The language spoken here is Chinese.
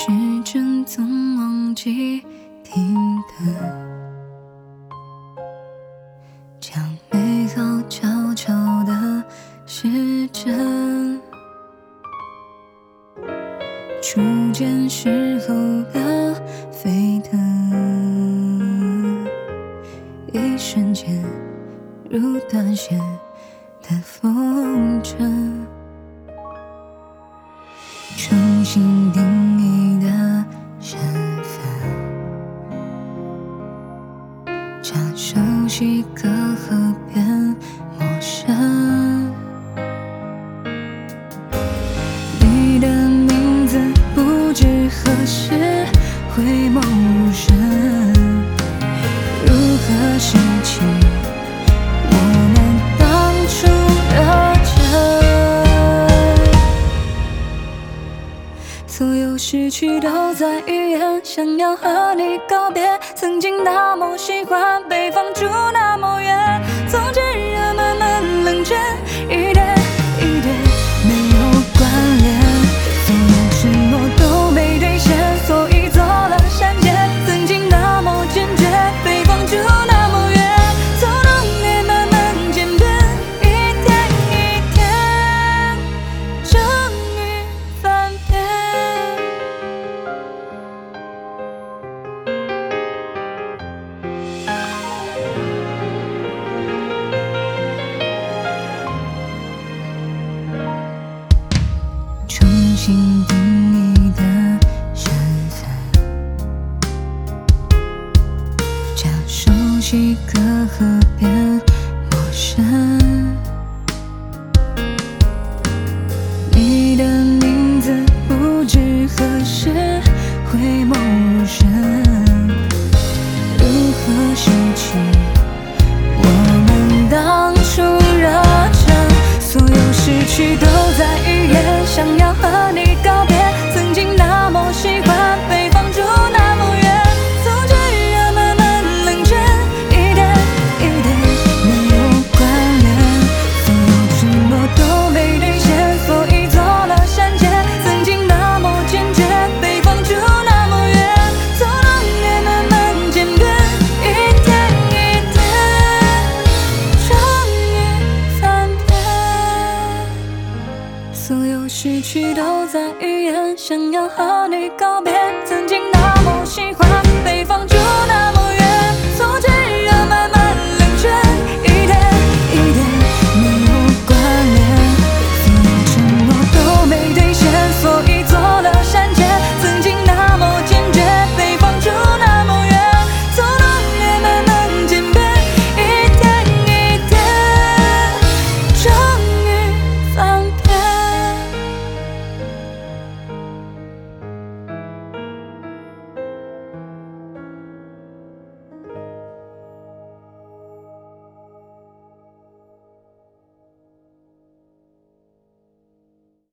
时针总忘记停顿，将美好悄悄地失真，初见时候的沸腾，一瞬间如断线的风筝，重新定义的身份，将熟悉隔阂变陌生。你的名字不知何时会梦入神，如何拾起我们当初的真？所有失去都在预言，想要和你告别。曾经那么喜欢，被放逐那么远，从炙热慢慢冷却，一点一点没有关联。所有承诺都没兑现，所以做了删减。曾经那么坚决，被放逐那么远，从浓烈慢慢渐变，一天一天，终于翻篇。重新定义的身份，将熟悉隔阂变陌生。你的名字不知何时会梦入神，如何拾起我们当初热忱？所有失去都在预言，想要和你告别。曾经那么喜欢，被放逐那么远，从炙热慢慢冷却，一点一点没有关联。所有承诺都没兑现，所以做了删减。曾经那么坚决，被放逐那么远，从浓烈慢慢渐变，一天一天，终于翻篇。所有失去都在预言，想要和你告别。曾经那么喜欢，被放逐